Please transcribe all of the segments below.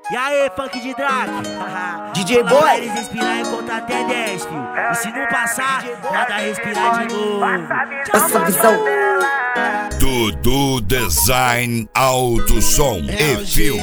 E aí, funk de Drac? DJ Boy. Pra eles respirar e contar até 10, filho. E se não passar, nada respirar de novo. Essa visão. Dudu Design Alto Som e Filme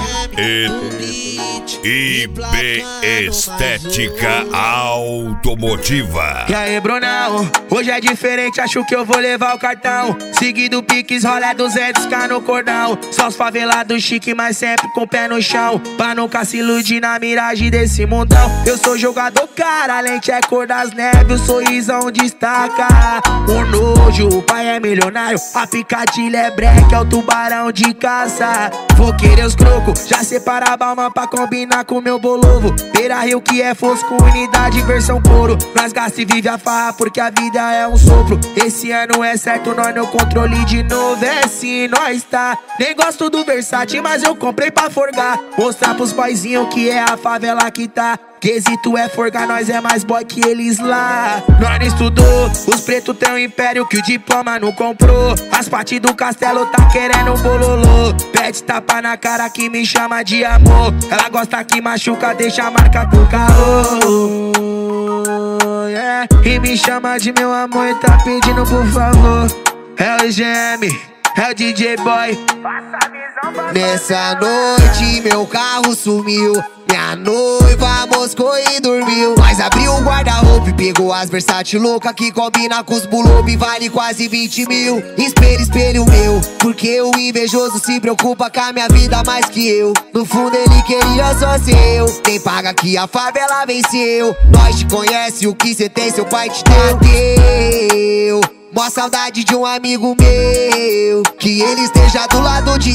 e IB Estética Automotiva. E aí, Brunão, hoje é diferente, acho que eu vou levar o cartão. Seguido Pix, rola 200k no cordão. Só os favelados chique, mas sempre com o pé no chão, pra nunca se iludir na miragem desse mundão. Eu sou jogador, cara, a lente é cor das neves, o sorrisão destaca. O nojo, o pai é milionário, a picadilha é breque, é o tubarão de caça. Vou querer os crocos, já separa a balma pra combinar com meu bolovo. Beira Rio que é fosco, unidade versão couro. Nós gasta e vive a farra porque a vida é um sopro. Esse ano é certo, nós no controle de novo, é sim, nós tá. Nem gosto do Versace, mas eu comprei pra forgar. Mostrar pros boyzinhos que é a favela que tá. Quesito é forgar, nós é mais boy que eles lá. Nós não estudou, os pretos têm um império que o diploma não comprou. As partes do castelo tá querendo bololô. Pede tapa na cara que me chama de amor. Ela gosta que machuca, deixa a marca pro carro, yeah. E me chama de meu amor e tá pedindo por favor. É o GM, é o DJ Boy. Nessa noite meu carro sumiu, minha noiva moscou e dormiu. Mas abriu o guarda-roupa e pegou as Versace louca que combina com os bulobi, vale quase 20 mil. Espelho, espelho meu, porque o invejoso se preocupa com a minha vida mais que eu. No fundo ele queria só ser eu. Quem paga que a favela venceu. Nós te conhece, o que cê tem seu pai te deu. Mó saudade de um amigo meu, que ele esteja do lado de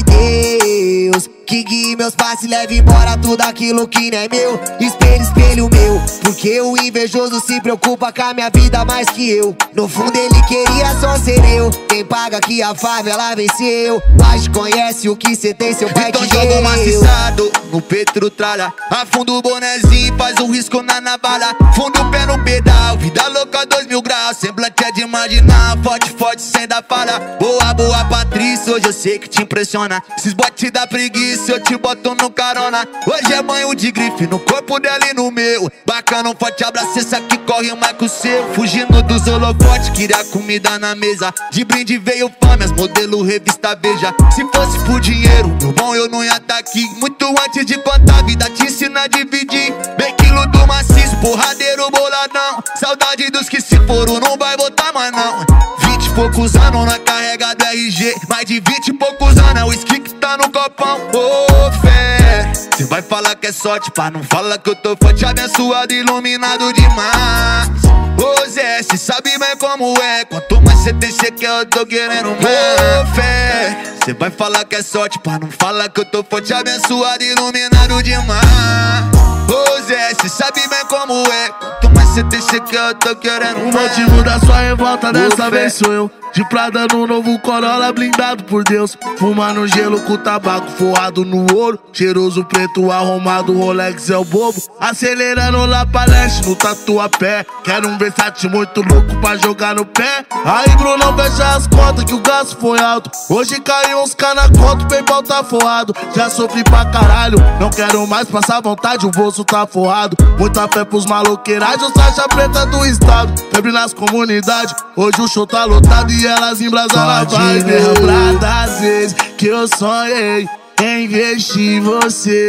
Deus, que guie meus passos e leve embora tudo aquilo que não é meu. Espelho, espelho meu, porque o invejoso se preocupa com a minha vida mais que eu. No fundo ele queria só ser eu. Quem paga que a favela venceu. Nós te conhece, o que cê tem seu pai então te deu. Então joga maciçado no Petro tralha, afunda o bonezinho, faz um risco na navalha. Funda o pé no pedal, vida louca 2000 graus. Semblante é de imaginar, forte, forte sem dar falha. Boa, boa Patrícia, hoje eu sei que te impressiona. Esses botes da preguiça eu te boto no carona. Hoje é banho de grife no corpo dela e no meu. Bacana, um forte abraço, essa que corre mais que o seu. Fugindo dos holofotes, queria comida na mesa. De brinde veio fome, as modelo revista Veja. Se fosse por dinheiro, meu bom, eu não ia tá aqui. Muito antes de plantar, a vida te ensina a dividir. Bem quilo do maciço, porradeiro boladão. Saudade dos que se foram, não vai voltar mais não. 20 e poucos anos na carrega do RG. Mais de 20 e poucos anos é o whisky que tá no copão. Ô fé, cê vai falar que é sorte, pá, não fala que eu tô forte, abençoado, iluminado demais. Ô Zé, cê sabe bem como é, quanto mais cê tem, cê quer, eu tô querendo mais. Ô fé, cê vai falar que é sorte, pá, não fala que eu tô forte, abençoado, iluminado demais. Ô Zé, cê sabe bem como é, quanto mais cê tem, cê quer, eu tô querendo mais. O motivo da sua revolta dessa vez sou eu. De Prada no novo Corolla, blindado por Deus. Fumando gelo com tabaco forrado no ouro. Cheiroso preto arrumado, Rolex é o bobo. Acelerando lá pra leste no Tatuapé. Quero um Versace muito louco pra jogar no pé. Aí Brunão, fecha as contas que o gasto foi alto. Hoje caiu uns K na conta, o PayPal tá forrado. Já sofri pra caralho, não quero mais passar vontade, o bolso tá forrado. Muita fé pros maloqueiragens, faixa preta do estado. Febre nas comunidades, hoje o show tá lotado e elas embrasam na vibe. Lembrar das vezes que eu sonhei em investir em você.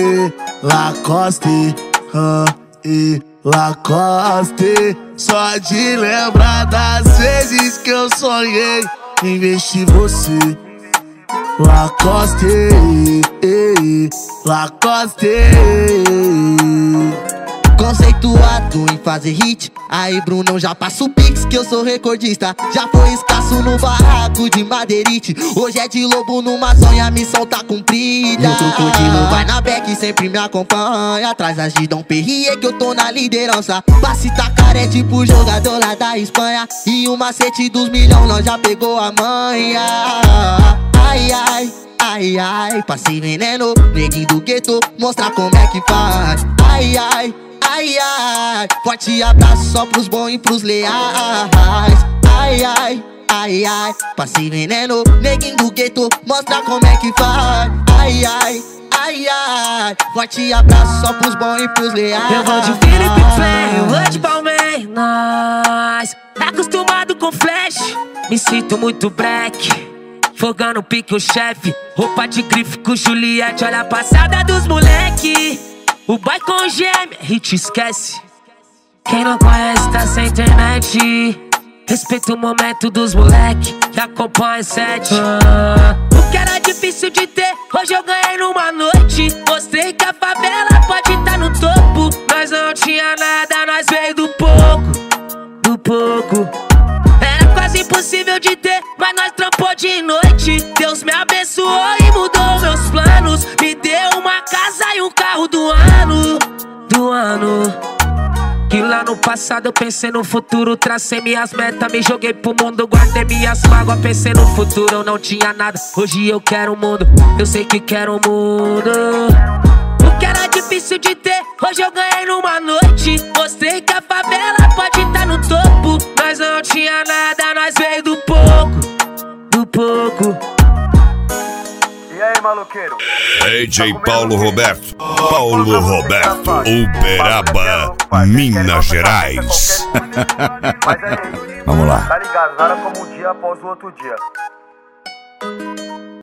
Lacoste, e Lacoste. Só de lembrar das vezes que eu sonhei em investir em você. Lacoste, Lacoste. Conceituado em fazer hit, aí Brunão já passa o pix que eu sou recordista. Já foi escasso no barraco de madeirite, hoje é de lobo numa sonha, a missão tá cumprida. E o crocodilo vai na back e sempre me acompanha. Atrás das de Dom Perrier que eu tô na liderança. Passe Tacaré é tipo jogador lá da Espanha. E o macete dos milhão nós já pegou a manha. Ai, ai, ai, ai, passei veneno, neguinho do gueto, mostrar como é que faz. Ai, ai, ai, ai, forte abraço só pros bons e pros leais. Ai, ai, ai, ai, passei veneno, neguinho do gueto, mostra como é que faz. Ai, ai, ai, ai. verdade. Forte abraço só pros bons e pros leais. Eu vou de Felipe Play, eu vou de Palmeiras. Acostumado com flash, me sinto muito black. Fogando pique o chefe, roupa de grife com Juliette. Olha a passada dos moleque. O boy com gêmea, hit esquece. Quem não conhece tá sem internet. Respeita o momento dos moleque que acompanha 7. O que era difícil de ter, hoje eu ganhei numa noite. Mostrei que a favela pode estar no topo. Nós não tinha nada, nós veio do pouco. Do pouco. Era quase impossível de ter, mas nós trampou de noite. Deus me abençoou e mudou meus planos. Me deu uma casa e um carro do ano. Do ano. Que lá no passado eu pensei no futuro. Tracei minhas metas, me joguei pro mundo. Guardei minhas mágoas, pensei no futuro. Eu não tinha nada, hoje eu quero o mundo. Eu sei que quero o mundo. O que era difícil de ter, hoje eu ganhei numa noite. Mostrei que a favela pode estar no topo. Nós não tinha nada, nós veio do pouco. Do pouco. E aí, maluqueiro? DJ Paulo Roberto. Paulo Roberto, Uberaba, Minas Gerais. Mas aí, Vamos lá. tá ligado? Nada como um dia após o outro dia.